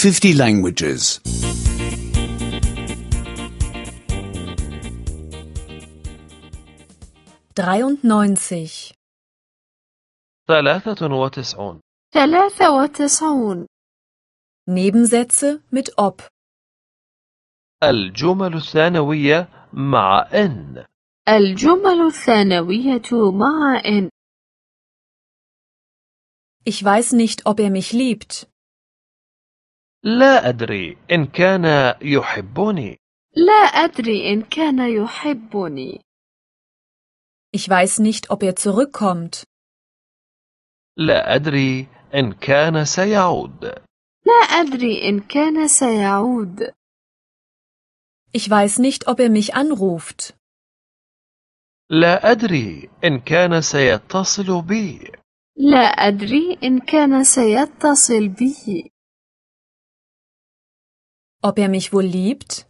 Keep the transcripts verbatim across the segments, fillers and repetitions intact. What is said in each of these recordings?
fifty languages. dreiundneunzig. ثلاثة وتسعون. ثلاثة وتسعون. Nebensätze mit ob. الجمل الثانوية مع إن. الجمل الثانوية مع إن. Ich weiß nicht, ob er mich liebt. لا أدري إن كان يحبني. لا أدري إن كان يحبني. Ich weiß nicht, ob er zurückkommt. لا أدري إن كان سيعود. لا أدري إن كان سيعود. Ich weiß nicht, ob er mich anruft. لا أدري إن كان سيتصل بي. لا أدري إن كان سيتصل بي. Ob er mich wohl liebt?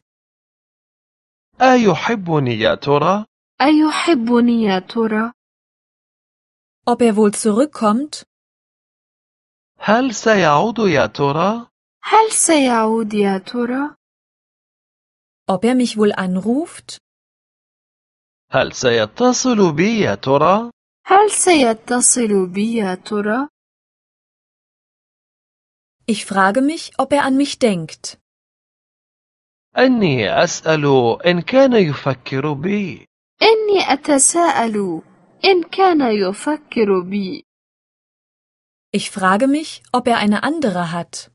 أيحبني يا ترى؟ أيحبني يا ترى؟ Ob er wohl zurückkommt? هل سيعود يا ترى؟ هل سيعود يا ترى؟ Ob er mich wohl anruft? هل سيتصل بي يا ترى؟ هل سيتصل بي يا ترى؟ Ich frage mich, ob er an mich denkt. أني أسأل إن كان يفكر بي. إني أتساءل إن كان يفكر بي. Ich frage mich, ob er eine andere hat.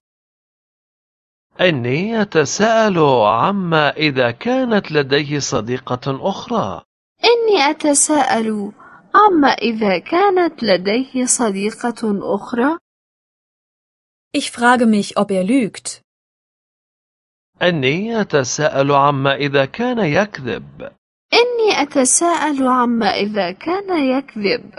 أني أتساءل عما إذا كانت لديه صديقة أخرى. إني أتساءل عما إذا كانت لديه صديقة أخرى. Ich frage mich, ob er lügt. أني أتساءل عما إذا كان يكذب. إني أتساءل عما إذا كان يكذب.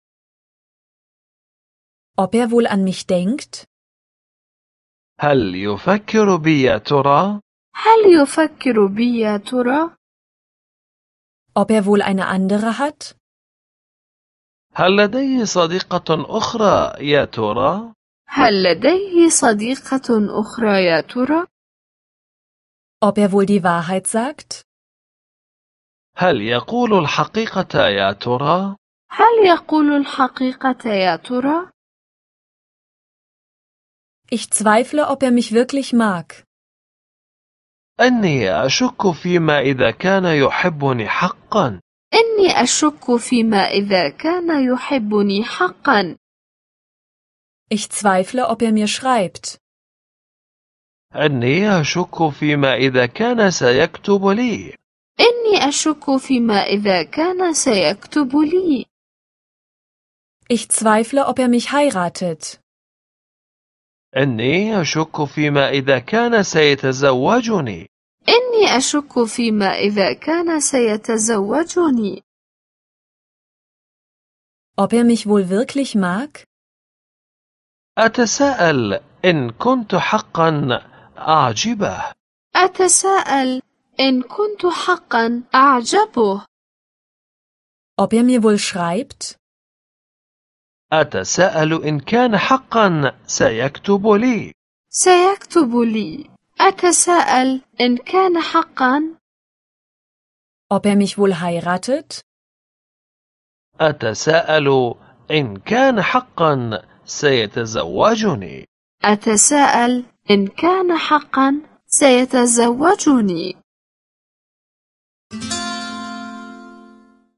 Ob er wohl an mich denkt? هل يفكر بي يا ترى؟ هل يفكر بي يا ترى؟ Ob er wohl eine andere hat? هل لديه صديقة أخرى يا ترى؟ هل لديه صديقة أخرى يا ترى؟ Ob er wohl die Wahrheit sagt? هل يقول الحقيقة يا ترى؟ هل يقول الحقيقة يا ترى؟ Ich zweifle, ob er mich wirklich mag. أني أشك فيما إذا كان يحبني حقا. إني أشك فيما إذا كان يحبني حقا. Ich zweifle, ob er mir schreibt. أني أشك فيما إذا كان سيكتب لي. إني أشك فيما إذا كان سيكتب لي. Ich zweifle, ob er mich heiratet. أني أشك فيما إذا كان سيتزوجني. إني أشك فيما إذا كان سيتزوجني. Ob er mich wohl wirklich mag? أتساءل إن كنت حقا أعجبه. أتساءل إن كنت حقا أعجبه. Ob er mir wohl schreibt? أتساءل إن كان حقا سيكتب لي. سيكتب لي. أتساءل إن كان حقا. Ob er mich wohl heiratet? أتساءل إن كان حقا سيتزوجني. أتساءل إن كان حقا سيتزوجني.